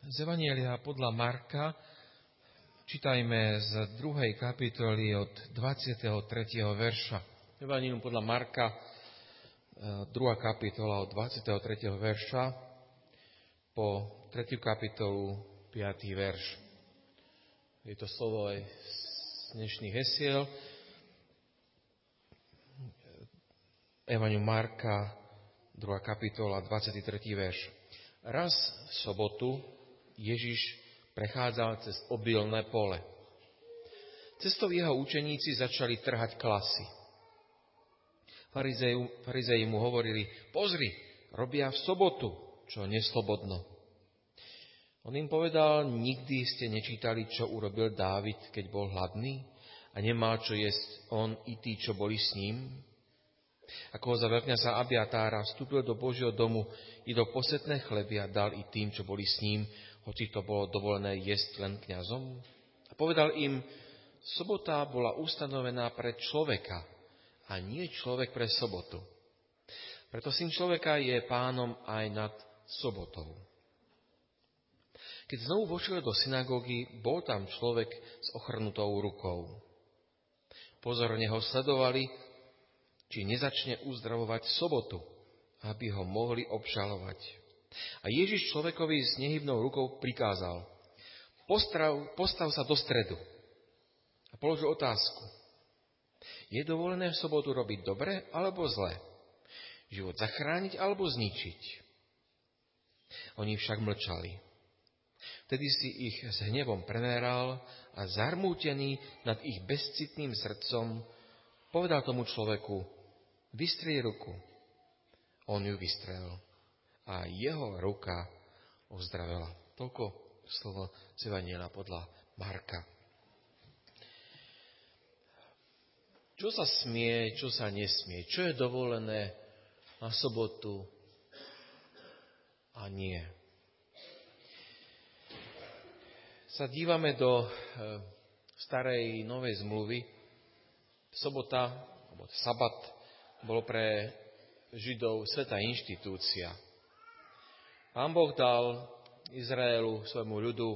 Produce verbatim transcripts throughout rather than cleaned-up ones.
Z Evanjelia podľa Marka čítajme z druhej kapitoly od dvadsiateho tretieho verša. Evanjelium podľa Marka, druhá kapitola od dvadsiateho tretieho verša po tretiu kapitolu, piaty verš. Je to slovo aj z dnešných hesiel. Evanjelium Marka, druhá kapitola, dvadsiaty tretí verš. Raz v sobotu Ježiš prechádzal cez obilné pole. Cestou jeho učeníci začali trhať klasy. Farizeji mu hovorili: pozri, robia v sobotu, čo neslobodno. On im povedal: nikdy ste nečítali, čo urobil Dávid, keď bol hladný a nemal čo jesť on i tí, čo boli s ním? Ako ho za veľkňaza Abiatára vstúpil do Božieho domu, jedol posvätné chleby a dal i tým, čo boli s ním, hoci to bolo dovolené jesť len kňazom. A povedal im: sobota bola ustanovená pre človeka a nie človek pre sobotu. Preto Syn človeka je pánom aj nad sobotou. Keď znovu vošiel do synagógy, bol tam človek s ochrnutou rukou. Pozorne ho sledovali, či nezačne uzdravovať v sobotu, aby ho mohli obžalovať. A Ježiš človekovi s nehybnou rukou prikázal: postav, postav sa do stredu. A položil otázku: je dovolené v sobotu robiť dobre alebo zle? Život zachrániť alebo zničiť? Oni však mlčali. Vtedy si ich s hnevom premeral a zarmútený nad ich bezcitným srdcom povedal tomu človeku: vystri ruku. On ju vystrel a jeho ruka ozdravela. Toľko slovo z Evanjelia podľa Marka. Čo sa smie, čo sa nesmie? Čo je dovolené na sobotu a nie? Sa dívame do e, starej novej zmluvy. Sobota, alebo sabat, bolo pre Židov svätá inštitúcia. Pán Boh dal Izraelu, svojmu ľudu,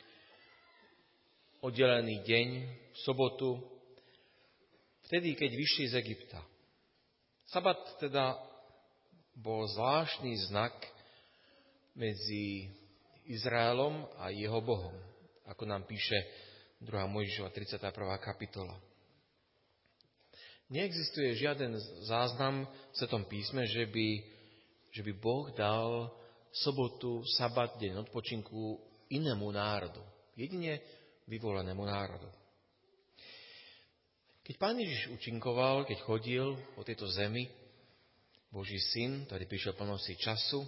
oddelený deň, sobotu, vtedy, keď vyšli z Egypta. Sabat teda bol zvláštny znak medzi Izraelom a jeho Bohom, ako nám píše druhá Mojžišova tridsiata prvá kapitola. Neexistuje žiaden záznam v Svetom písme, že by, že by Boh dal sobotu, sabat, deň odpočinku inému národu. Jedine vyvolenému národu. Keď Pán Ježiš účinkoval, keď chodil po tejto zemi, Boží syn, ktorý prišiel plnosti času,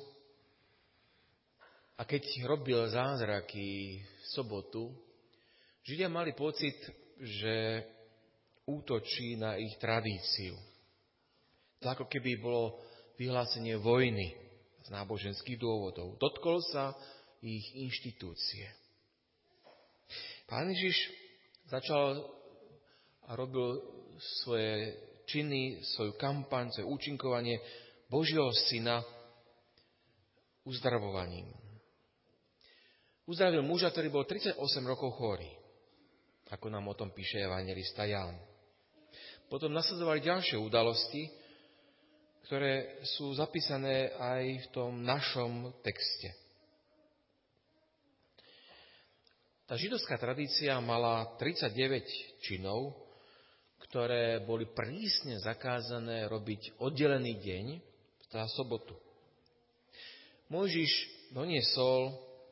a keď robil zázraky v sobotu, Židia mali pocit, že útočí na ich tradíciu. To ako keby bolo vyhlásenie vojny z náboženských dôvodov. Dotkol sa ich inštitúcie. Pán Ježiš začal a robil svoje činy, svoju kampaň, svoje účinkovanie Božieho syna uzdravovaním. Uzdravil muža, ktorý bol tridsaťosem rokov chorý, ako nám o tom píše evanjelista Ján. Potom nasledovali ďalšie udalosti, ktoré sú zapísané aj v tom našom texte. Tá židovská tradícia mala tridsaťdeväť činov, ktoré boli prísne zakázané robiť oddelený deň, tá sobotu. Mojžiš doniesol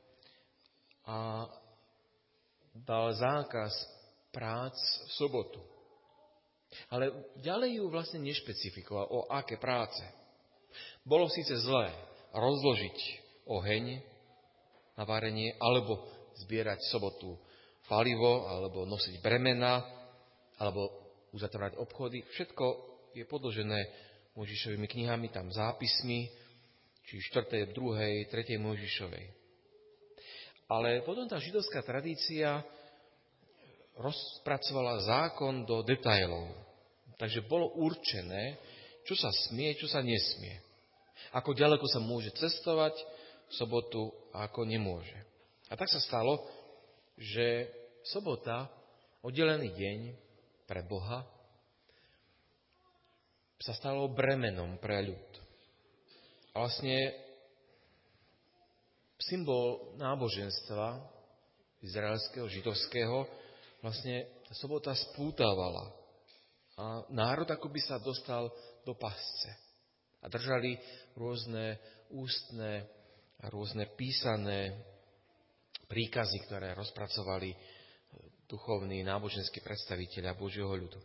a dal zákaz prác v sobotu. Ale ďalej ju vlastne nešpecifikoval, o aké práce. Bolo síce zlé rozložiť oheň na varenie, alebo zbierať v sobotu palivo, alebo nosiť bremena, alebo uzatvárať obchody. Všetko je podložené Mojžišovými knihami, tam zápismi, či štvrtej, druhej, tretej Mojžišovej. Ale potom tá židovská tradícia rozpracovala zákon do detailov. Takže bolo určené, čo sa smie, čo sa nesmie. Ako ďaleko sa môže cestovať v sobotu a ako nemôže. A tak sa stalo, že sobota, oddelený deň pre Boha, sa stalo bremenom pre ľud. A vlastne symbol náboženstva izraelského, židovského, vlastne tá sobota spútavala. A národ akoby sa dostal do pasce. A držali rôzne ústne a rôzne písané príkazy, ktoré rozpracovali duchovní náboženskí predstavitelia Božieho ľudu.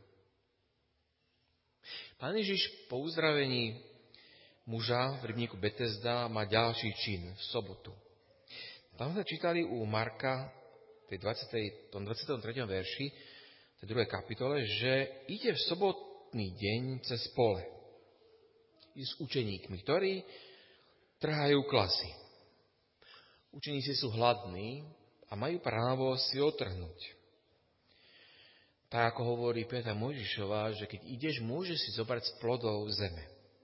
Pán Ježiš po uzdravení muža v rybníku Betesda má ďalší čin v sobotu. Tam sme čítali u Marka v tom dvadsiatom treťom verši, v tej druhej kapitole, že ide v sobotný deň cez pole. I s učeníkmi, ktorí trhajú klasy. Učeníci sú hladní a majú právo si otrhnúť. Tak ako hovorí Petra Mojžišová, že keď ideš, môžeš si zobrať z plodov zeme.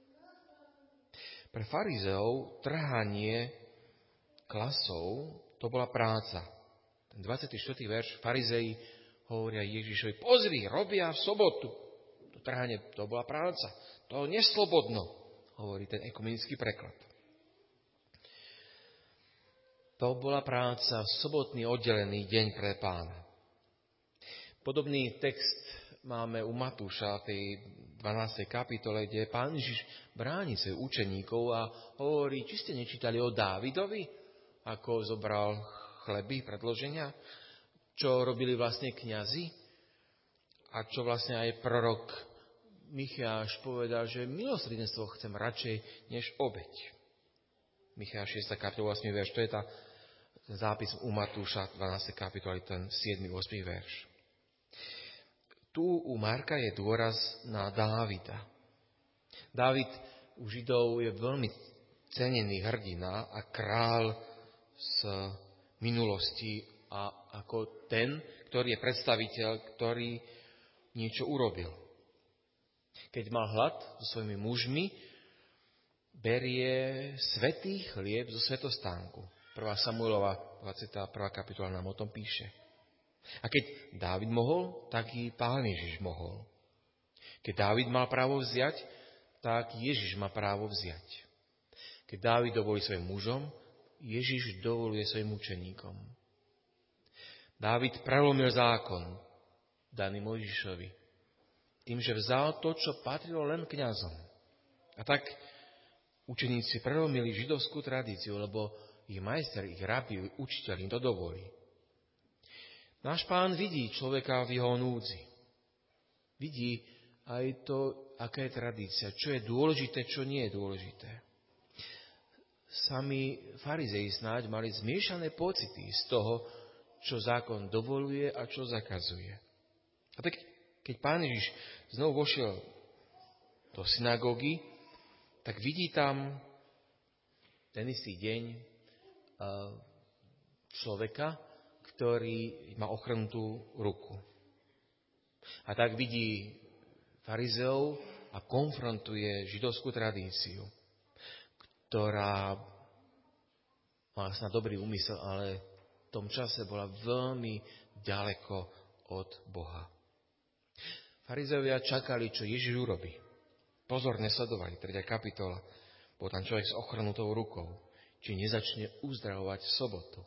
Pre farizeov trhanie klasov to bola práca. Ten dvadsiaty štvrtý verš, farizei hovoria Ježišovi, pozri, robia v sobotu. To trhanie, to bola práca. To neslobodno, hovorí ten ekumenický preklad. To bola práca v sobotný oddelený deň pre Pána. Podobný text máme u Matúša v tej dvanástej kapitole, kde Pán Ježiš bráni svojich učeníkov a hovorí, či ste nečítali o Dávidovi, ako zobral chleby predloženia, čo robili vlastne kňazi a čo vlastne aj prorok Micheáš povedal, že milosrdenstvo chcem radšej než obeť. Micheáš šiesta kapitola ôsmy verš, to je tá zápis u Matúša dvanástej kapitoly, ten siedmy ôsmy verš. Tu u Marka je dôraz na Dávida. Dávid u Židov je veľmi cenený hrdina a král z minulosti a ako ten, ktorý je predstaviteľ, ktorý niečo urobil. Keď mal hlad so svojimi mužmi, berie svätý chlieb zo svätostánku. prvá Samuelova dvadsiata prvá kapitola nám o tom píše. A keď Dávid mohol, tak i Pán Ježiš mohol. Keď Dávid mal právo vziať, tak Ježiš má právo vziať. Keď Dávid dovolí svojim mužom, Ježiš dovoluje svojim učeníkom. Dávid prelomil zákon daný Mojžišovi tým, že vzal to, čo patrilo len kňazom. A tak učeníci prelomili židovskú tradíciu, lebo ich majster, ich rabi, učiteľ im to dovolí. Náš Pán vidí človeka v jeho núdzi. Vidí aj to, aká je tradícia, čo je dôležité, čo nie je dôležité. Sami farizei snáď mali zmiešané pocity z toho, čo zákon dovoluje a čo zakazuje. A tak, keď Pán Ježiš znovu vošiel do synagógy, tak vidí tam ten istý deň človeka, ktorý má ochrnutú ruku. A tak vidí farizeov a konfrontuje židovskú tradíciu, ktorá má snad dobrý úmysel, ale v tom čase bola veľmi ďaleko od Boha. Farizeovia čakali, čo Ježiš urobí. Pozorne sledovali, tretia kapitola. Bol tam človek s ochrnutou rukou, či nezačne uzdravovať v sobotu.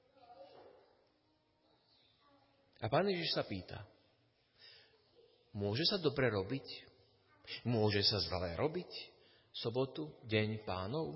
A Pán Ježiš sa pýta, môže sa dobre robiť? Môže sa zlé robiť? Sobotu, deň Pánov?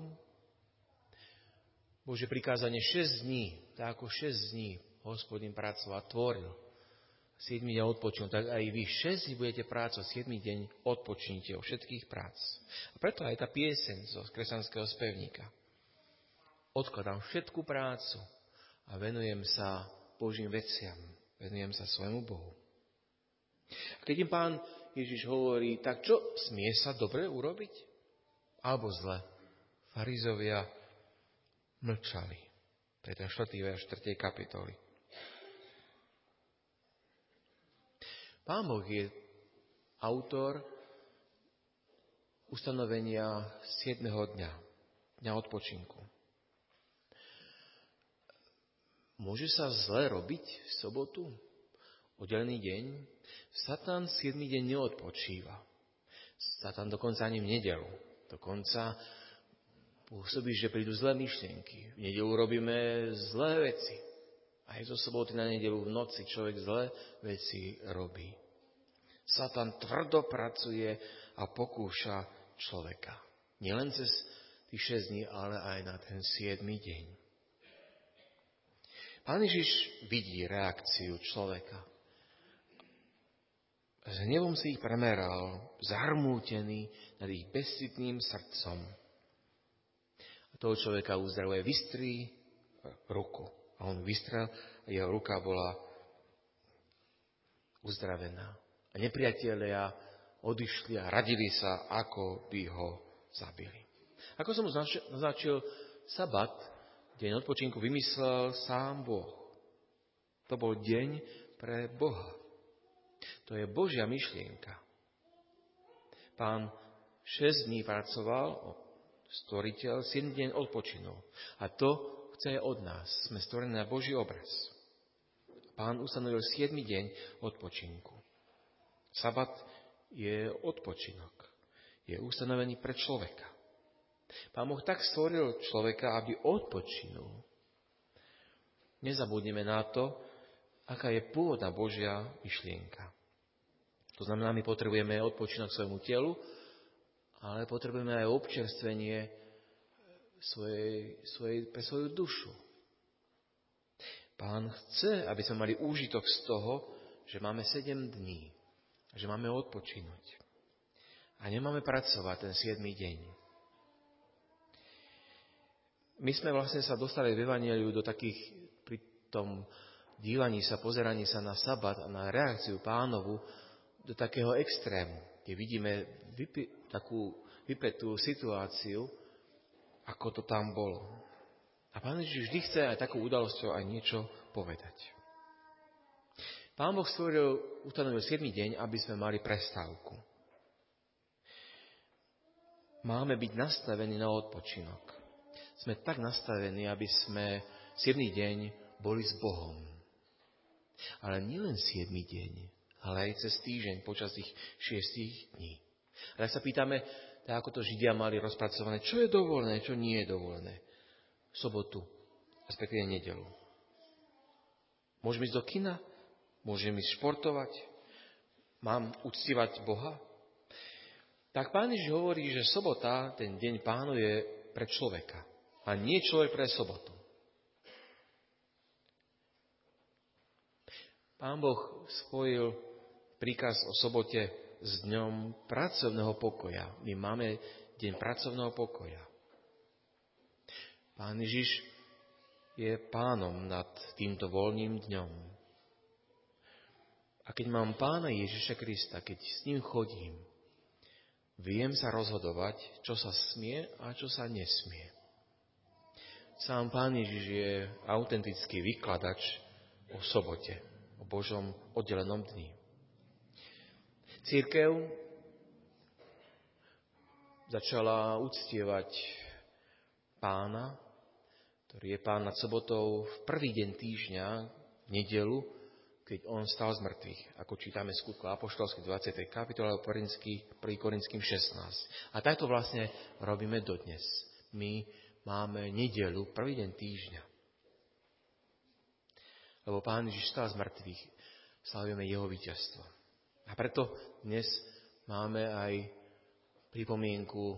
Božie prikázanie šesť dní, tak ako šesť dní Hospodin pracoval, tvoril. siedmy deň odpočinul, tak aj vy šesť dní budete pracovať, siedmy deň odpočnite od všetkých prác. A preto aj tá pieseň zo kresťanského spevníka. Odkladám všetku prácu a venujem sa Božím veciam. Venujem sa svojmu Bohu. A keď im Pán Ježiš hovorí, tak čo, smie sa dobre urobiť? Alebo zle? Farizovia mlčali. To je ten štvrtý verš štvrtej kapitoly. Pán Boh je autor ustanovenia siedmeho dňa, dňa odpočinku. môže sa zle robiť v sobotu? Oddelený deň? Satan siedmy deň neodpočíva. Satan dokonca ani v nedeľu. Dokonca pôsobí, že prídu zlé myšlienky. V nedeľu robíme zlé veci. Aj zo soboty na nedeľu v noci človek zlé veci robí. Satan tvrdo pracuje a pokúša človeka. Nielen cez tých šesť dní, ale aj na ten siedmy deň. Pán Ježiš vidí reakciu človeka. S hnevom si ich premeral, zarmútený nad ich bezcitným srdcom. A toho človeka uzdravuje, vystrí ruku. A on vystrel a jeho ruka bola uzdravená. A nepriatelia odišli a radili sa, ako by ho zabili. Ako som už naznačil, sabat, deň odpočinku, vymyslel sám Boh. To bol deň pre Boha. To je Božia myšlienka. Pán šesť dní pracoval, stvoriteľ, siedmy deň odpočinul. A to chce od nás. Sme stvorení na Boží obraz. Pán ustanovil siedmy deň odpočinku. Sabat je odpočinok. Je ustanovený pre človeka. Pán Boh tak stvoril človeka, aby odpočinul. Nezabudneme na to, aká je pôvodná Božia myšlienka. To znamená, my potrebujeme odpočinok svojmu telu, ale potrebujeme aj občerstvenie svojej, svojej, pre svoju dušu. Pán chce, aby sme mali úžitok z toho, že máme sedem dní, že máme odpočinúť. A nemáme pracovať ten siedmy deň. My sme vlastne sa dostali v Evanjeliu do takých, pri tom dívaní sa, pozeraní sa na sabat a na reakciu Pánovu, do takého extrému, kde vidíme vypi, takú vypetú situáciu, ako to tam bolo. A Pán Ježiš vždy chce aj takú udalosťou aj niečo povedať. Pán Boh stvoril, ustanovil siedmy deň, aby sme mali prestávku. Máme byť nastavení na odpočinok. Sme tak nastavení, aby sme siedmy deň boli s Bohom. Ale nielen siedmy deň, ale aj cez týždeň, počas tých šiestich dní. Ale sa pýtame, tak ako to Židia mali rozpracované, čo je dovolené, čo nie je dovolené. V sobotu, respektíve nedeľu. Môžem ísť do kina? Môžem ísť športovať? Mám uctievať Boha? Tak Pán Ježiš hovorí, že sobota, ten deň Pánu, je pre človeka. A nie človek pre sobotu. Pán Boh spojil príkaz o sobote s dňom pracovného pokoja. My máme deň pracovného pokoja. Pán Ježiš je pánom nad týmto voľným dňom. A keď mám Pána Ježiša Krista, keď s ním chodím, viem sa rozhodovať, čo sa smie a čo sa nesmie. Sám Pán Ježiš je autentický vykladač o sobote, o Božom oddelenom dni. Cirkev začala uctievať Pána, ktorý je Pán nad sobotou, v prvý deň týždňa, v nedeľu, keď on stal z mŕtvych, ako čítame z Skutkov apoštolských dvadsiatej kapitole, prvý Korinským šestnásť. A takto vlastne robíme dodnes. My máme nedeľu, prvý deň týždňa. Lebo Pán Ježiš stal z mŕtvych, slavujeme jeho víťazstvo. A preto dnes máme aj pripomienku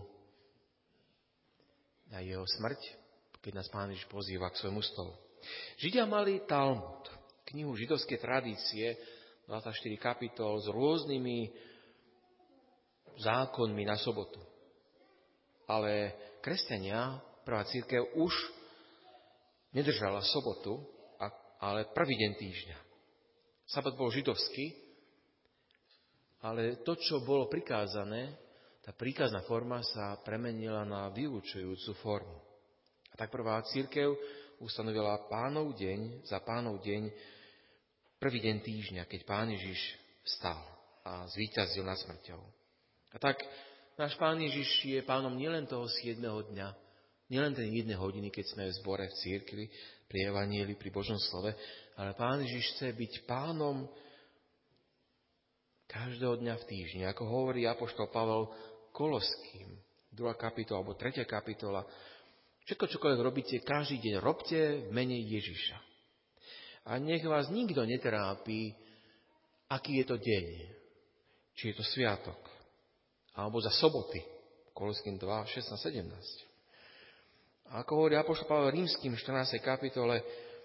na jeho smrť, keď nás Pán Ježiš pozýva k svojmu stolu. Židia mali Talmud, knihu židovskej tradície, dvadsaťštyri kapitol s rôznymi zákonmi na sobotu. Ale kresťania, prvá cirkev, už nedržala sobotu, ale prvý deň týždňa. Sabat bol židovský, ale to, čo bolo prikázané, tá príkazná forma sa premenila na vyučujúcu formu. A tak prvá cirkev ustanovila Pánov deň za Pánov deň prvý deň týždňa, keď Pán Ježiš vstal a zvíťazil nad smrťou. A tak náš Pán Ježiš je Pánom nielen toho siedmeho dňa, Nielen ten jedné hodiny, keď sme v zbore, v cirkvi, pri evanílii, pri Božom slove, ale Pán Ježiš chce byť pánom každého dňa v týždni. Ako hovorí apoštol Pavel Koloským, druhá kapitola, alebo tretia kapitola, všetko, čokoľvek robíte, každý deň robte v mene Ježiša. A nech vás nikto netrápi, aký je to deň. Či je to sviatok, alebo za soboty. Koloským dva, šestnásť, sedemnásť. A ako hovorí apoštol Pavel Rímskym v štrnástej kapitole,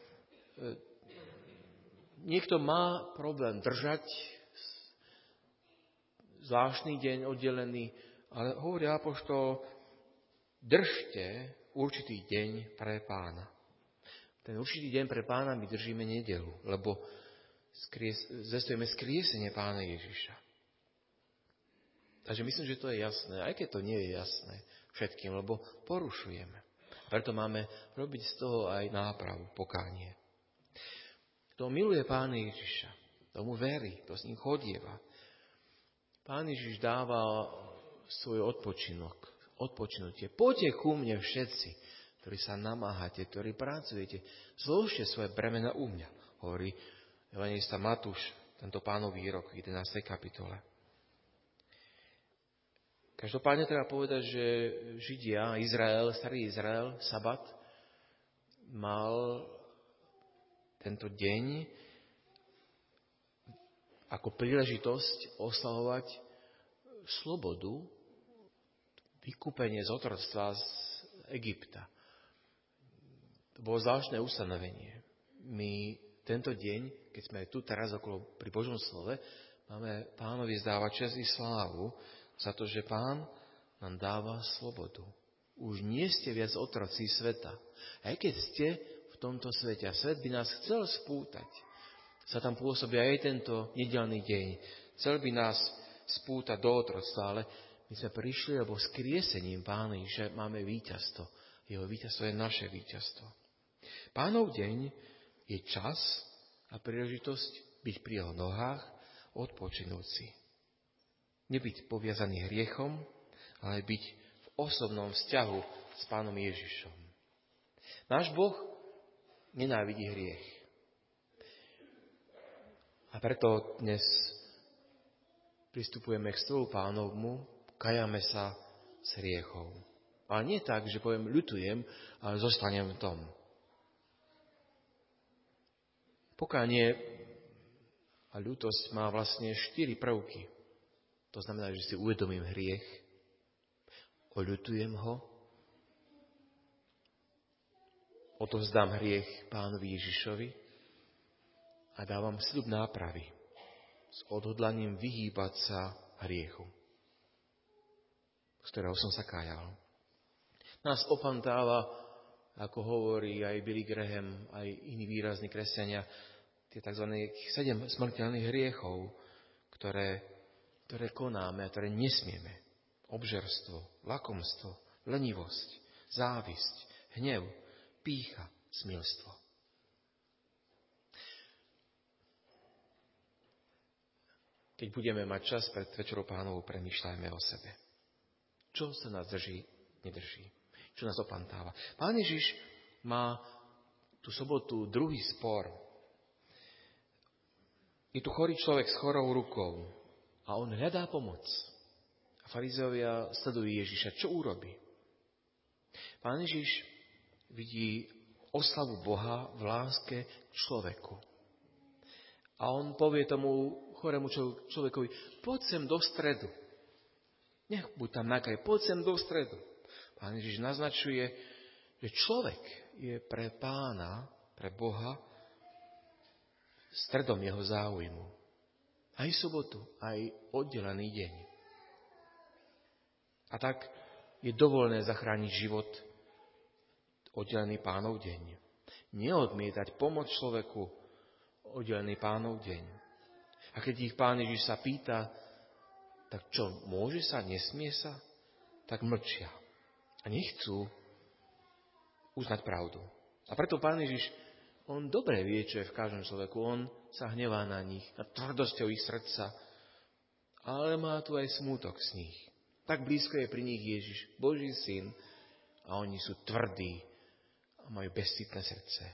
niekto má problém držať zvláštny deň oddelený, ale hovorí apoštol, držte určitý deň pre Pána. Ten určitý deň pre Pána my držíme nedeľu, lebo skries, zvestujeme skriesenie Pána Ježiša. Takže myslím, že to je jasné, aj keď to nie je jasné všetkým, lebo porušujeme. Preto máme robiť z toho aj nápravu, pokánie. Kto miluje Pána Ježiša, tomu verí, to s ním chodieva. Pán Ježiš dáva svoj odpočinok, odpočinutie. Poďte ku mne všetci, ktorí sa namáhate, ktorí pracujete, zložte svoje bremena u mňa, hovorí evanjelista Matúš, tento Pánov výrok v jedenástej kapitole. Každopádne treba povedať, že Židia, Izrael, starý Izrael, sabat, mal tento deň ako príležitosť oslavovať slobodu, vykúpenie z otroctva z Egypta. To bolo zvláštne ustanovenie. My tento deň, keď sme tu teraz okolo pri Božom slove, máme Pánovi zdávať česť i slávu, za to, že Pán nám dáva slobodu. Už nie ste viac otroci sveta. Aj keď ste v tomto svete a svet by nás chcel spútať, sa tam pôsobí aj tento nedeľný deň. Chcel by nás spútať do otroctva, ale my sme prišli, lebo skriesením Pána Ježiša máme víťazstvo. Jeho víťazstvo je naše víťazstvo. Pánov deň je čas a príležitosť byť pri jeho nohách odpočinúci. Nebyť poviazaný hriechom, ale byť v osobnom vzťahu s Pánom Ježišom. Náš Boh nenávidí hriech. A preto dnes pristupujeme k stolu Pánovmu, kajame sa s hriechom. Ale nie tak, že poviem ľutujem, ale zostanem v tom. Pokánie a ľútosť má vlastne štyri prvky. To znamená, že si uvedomím hriech, oľutujem ho, odovzdám hriech Pánovi Ježišovi a dávam sľub nápravy s odhodlaním vyhýbať sa hriechu, z ktorého som sa kájal. Nás opantáva, ako hovorí aj Billy Graham, aj iní výrazní kresťania, tie tzv. sedem smrteľných hriechov, ktoré ktoré konáme a ktoré nesmieme. Obžerstvo, lakomstvo, lenivosť, závisť, hnev, pýcha, smilstvo. Keď budeme mať čas pred Večerou Pánovou, premýšľajme o sebe. Čo sa nás drží, nedrží? Čo nás opantáva? Pán Ježiš má tú sobotu druhý spor. Je tu chorý človek s chorou rukou. A on hľadá pomoc. A farizeovia sledujú Ježiša. Čo urobí? Pán Ježiš vidí oslavu Boha v láske k človeku. A on povie tomu chorému človekovi, poď sem do stredu. Nech buď tam na kraji, poď sem do stredu. Pán Ježiš naznačuje, že človek je pre Pána, pre Boha, stredom jeho záujmu. Aj sobotu, aj oddelený deň. A tak je dovolené zachrániť život oddelený Pánov deň. Neodmietať pomoc človeku oddelený Pánov deň. A keď ich Pán Ježiš sa pýta, tak čo, môže sa, nesmie sa? Tak mlčia. A nechcú uznať pravdu. A preto Pán Ježiš, on dobre vie, čo je v každom človeku. On sa hnevá na nich, na tvrdosťou ich srdca. Ale má tu aj smútok z nich. Tak blízko je pri nich Ježiš, Boží syn. a oni sú tvrdí a majú bezcitné srdce.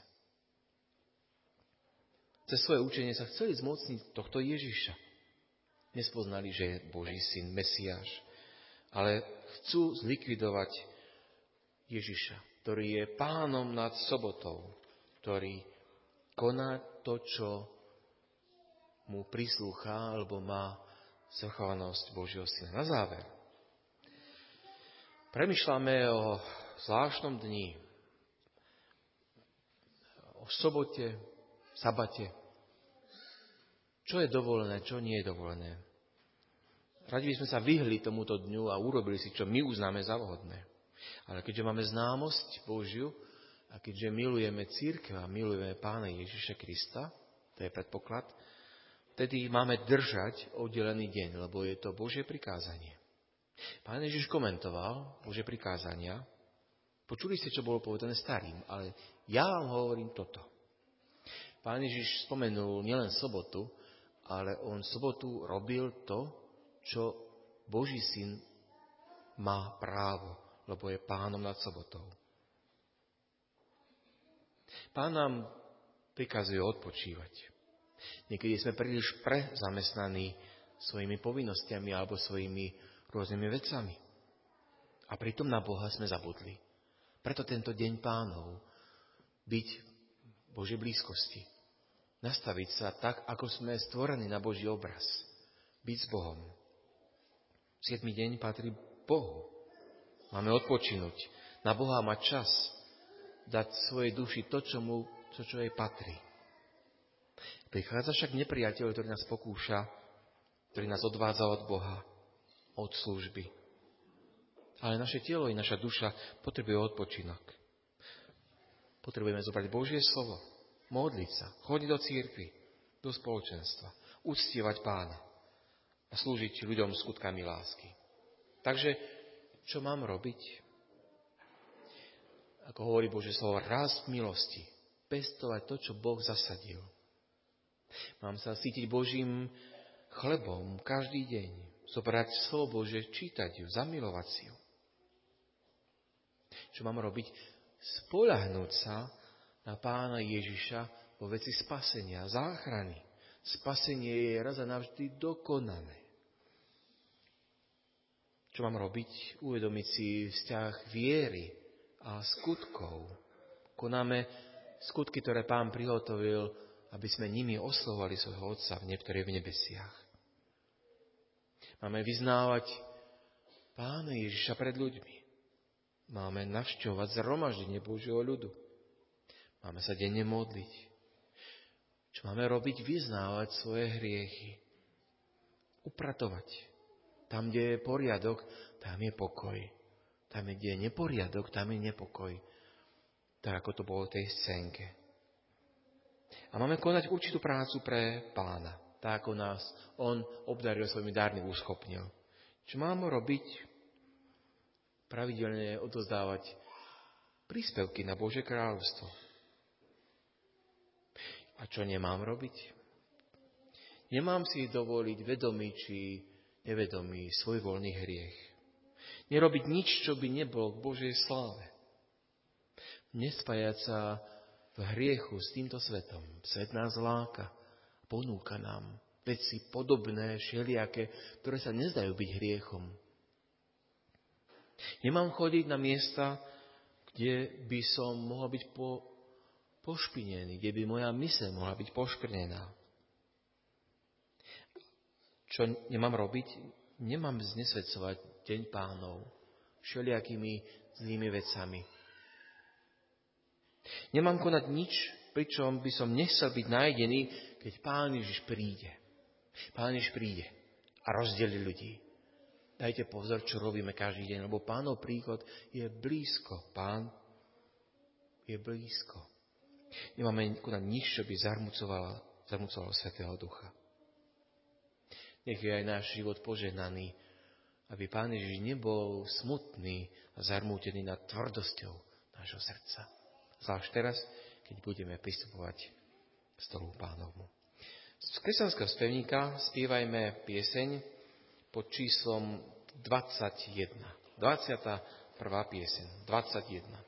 Cez svoje učenie sa chceli zmocniť tohto Ježiša. Nespoznali, že je Boží syn, Mesiáš, ale chcú zlikvidovať Ježiša, ktorý je pánom nad sobotou, ktorý koná to, čo mu prislúcha, alebo má zvrchovanosť Božieho syna. Na záver. Premýšľame o zvláštnom dni, o sobote, sabate. Čo je dovolené, čo nie je dovolené. Radi by sme sa vyhli tomuto dňu a urobili si, čo my uznáme za vhodné. Ale keďže máme známosť Božiu a keďže milujeme cirkev a milujeme Pána Ježiša Krista, to je predpoklad, vtedy máme držať oddelený deň, lebo je to Božie prikázanie. Pán Ježiš komentoval Božie prikázania. Počuli ste, čo bolo povedané starým, ale ja vám hovorím toto. Pán Ježiš spomenul nielen sobotu, ale on sobotu robil to, čo Boží syn má právo, lebo je pánom nad sobotou. Pán nám prikazuje odpočívať. Niekedy sme príliš prezamestnaní svojimi povinnostiami alebo svojimi rôznymi vecami. A pritom na Boha sme zabudli. Preto tento deň Pánov byť v Božej blízkosti. Nastaviť sa tak, ako sme stvorení na Boží obraz. Byť s Bohom. Siedmy deň patrí Bohu. Máme odpočinúť. Na Boha mať čas. Dať svojej duši to, čo mu, to, čo jej patrí. Prichádza však nepriateľ, ktorý nás pokúša, ktorý nás odvádza od Boha, od služby. Ale naše telo i naša duša potrebuje odpočinok. Potrebujeme zobrať Božie slovo, modliť sa, chodiť do cirkvi, do spoločenstva, uctievať Pána a slúžiť ľuďom skutkami lásky. Takže, čo mám robiť? Ako hovorí Božie slovo, rásť v milosti, pestovať to, čo Boh zasadil. Mám sa cítiť Božím chlebom každý deň, zobrať slovo Bože, čítať ju, zamilovať si ju. Čo mám robiť? Spoľahnúť sa na Pána Ježiša vo veci spasenia, záchrany. Spasenie je raz a navždy dokonané. Čo mám robiť? Uvedomiť si vzťah viery a skutkov. Konáme skutky, ktoré Pán prihotovil, aby sme nimi oslovovali svojho Otca, ktorý je v nebesiach. Máme vyznávať Pána Ježiša pred ľuďmi. Máme navšťovať zhromaždenie Božieho ľudu. Máme sa denne modliť. Čo máme robiť? Vyznávať svoje hriechy. Upratovať. Tam, kde je poriadok, tam je pokoj. Tam, kde je neporiadok, tam je nepokoj. Tak, ako to bolo v tej scénke. A máme konať určitú prácu pre Pána. Tak, ako nás On obdaril svojimi dármi, uschopnil. Čo máme robiť? Pravidelne odozdávať príspevky na Božie kráľovstvo. A čo nemám robiť? Nemám si dovoliť vedomý či nevedomý svojvoľný hriech. Nerobiť nič, čo by nebolo k Božej sláve. Nespájať sa v hriechu s týmto svetom. Svet nás láka, ponúka nám veci podobné, všelijaké, ktoré sa nezdajú byť hriechom. Nemám chodiť na miesta, kde by som mohol byť po, pošpinený, kde by moja myseľ mohla byť poškvrnená. Čo nemám robiť? Nemám znesvedcovať deň Pánov všelijakými zlými vecami. Nemám konať nič, pričom by som nechcel byť nájdený, keď Pán Ježiš príde. Pán Ježiš príde a rozdelí ľudí. Dajte pozor, čo robíme každý deň, lebo Pánov príchod je blízko. Pán je blízko. Nemáme konať nič, čo by zarmucovalo, zarmucovalo Svätého Ducha. Nech je aj náš život požehnaný, aby Pán Ježiš nebol smutný a zarmútený nad tvrdosťou nášho srdca. Zvlášť teraz, keď budeme pristupovať k stolu Pánovmu. Z kresťanského spevníka spievajme pieseň pod číslom dvadsaťjeden. dvadsiata prvá pieseň, dvadsaťjeden.